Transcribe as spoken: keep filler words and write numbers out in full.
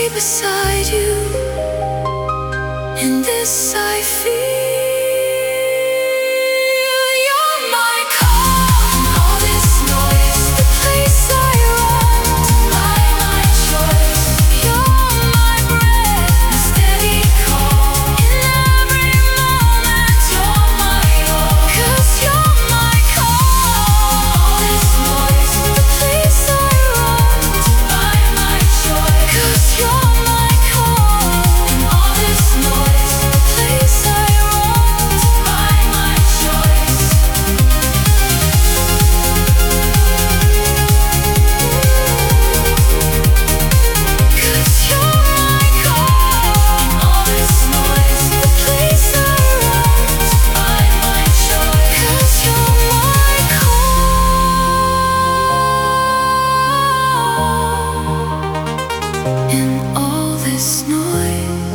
stay beside you. In this I feel you're my calm. All this noise, the place I run to find my choice. You're my breath, a steady call. In every moment, you're my all. 'Cause you're my calm. All this noise, the place I run to find my choice. 'Cause you're my calm. In all this noise, the place I run to find my choice. 'Cause you're my calm. In all this noise, the place I run to find my choice. 'Cause you're my calm. In all this noise.